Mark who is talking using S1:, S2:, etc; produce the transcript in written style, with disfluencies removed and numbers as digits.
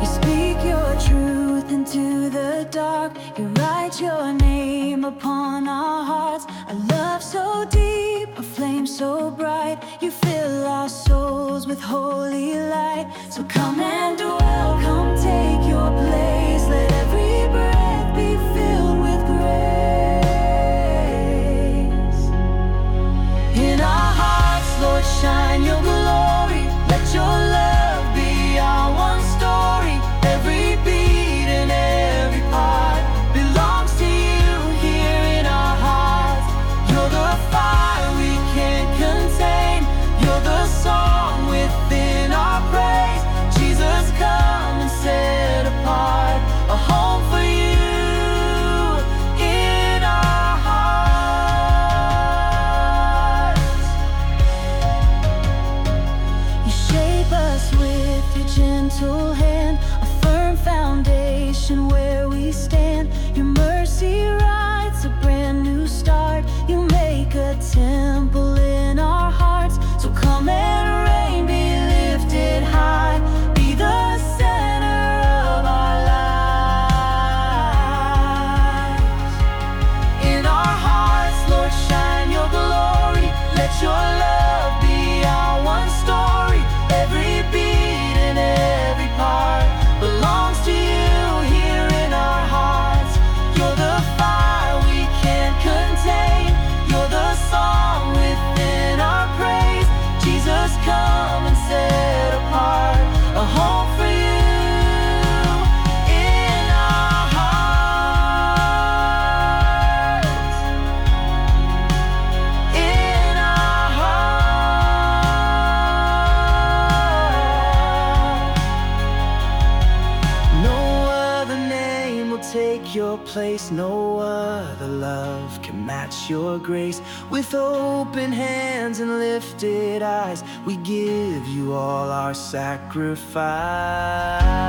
S1: You speak your truth into the dark. You write your name upon our hearts. A love so deep, a flame so bright. You fill our souls with holy light. So come and dwell, come take your place. Let every breath be filled with grace. In our hearts, Lord, shine your glory. Let your love be our one story. Every beat and every part belongs to you here in our hearts. You're the fire we can't contain. You're the song within our praise. Jesus, come and set apart a home for you in our hearts. You shape us with your gentle hand, a firm foundation where we stand. Your mercy writes a brand new start. You make a temple in our hearts. So come and reign, be lifted high, be the center of our lives. In our hearts, Lord, shine your glory. Let your love be our one story. Every beat and every part belongs to you here in our hearts. You're the fire we can't contain. You're the song within our praise. Jesus, come and set apart a home for you in our hearts. In our hearts. No other name will take your place. No other love can match your grace. With open hands and lifted eyes, we give you all our sacrifice.